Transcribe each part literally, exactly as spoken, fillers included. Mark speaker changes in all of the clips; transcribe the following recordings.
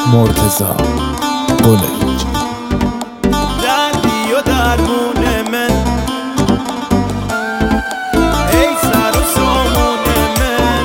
Speaker 1: مرتضی قلیچ.
Speaker 2: دردی و درمون من ای سر و سامون من،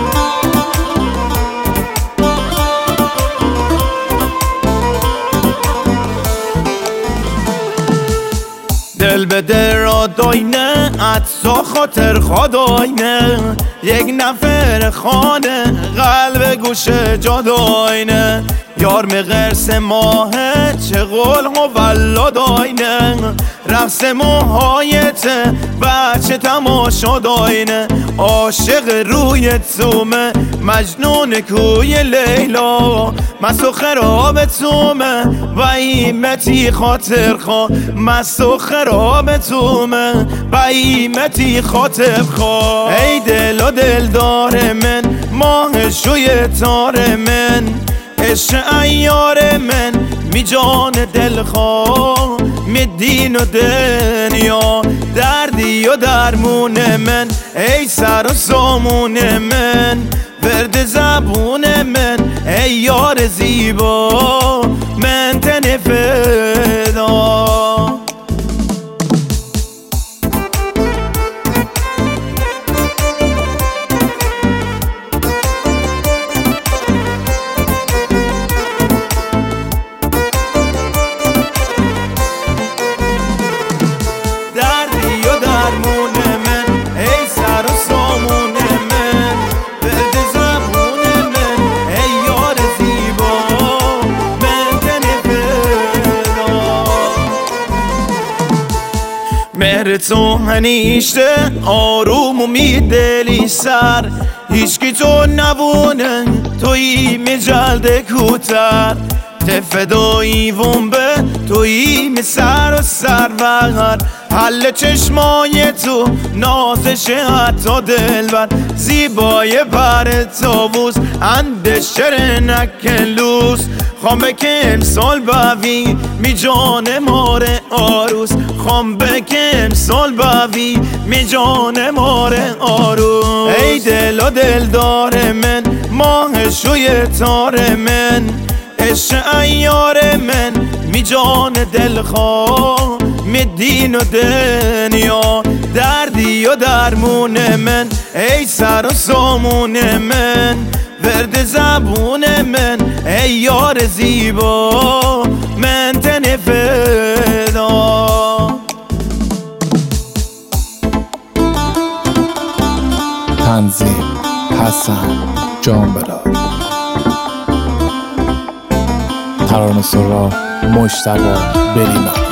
Speaker 2: دل به دل را داینه عطسا خاطر خداینه، یک نفر خانه قلب گوشه جا داینه، یار مغرس ماهه چه قول و ولا داینه، رقص موهایت بچه تماشا داینه، عاشق روی تومه مجنون کوی لیلا، مست و خراب تومه و ایمتی خاطر خواه، مست و خراب تومه و ایمتی خاطر خواه. ای دل و دلدار من ماه شوی تار من، عشق ایار من می جان دل خواه، می دین و دنیا دردی و درمون من، ای سر و سامون من ورد زبون من، ای یار زیبا من تن فدا. مهر تو هنیشته آروم و میدلی سر، هیچکی تو نبونه توی می جلد کوتر، تفدایی ومبه توی می سر و سرور، حل چشمای تو نازشه حتی دلبر، زیبای پر تابوس اندش نکلوس، خوام بکه امسال باوی می جان ماره آروس، خوام بکه امسال باوی می جان ماره آروس. ای دل و دلدار من ماه شوی تار من، عشق ایار من می جان دل خواه، می دین و دنیا دردی و درمون من، ای سر و سامون من ورد زبون من، ای یار زیبا من تن فدا.
Speaker 1: تنظیم حسن جانبراد، ترانه سرا مجتبی بریمه.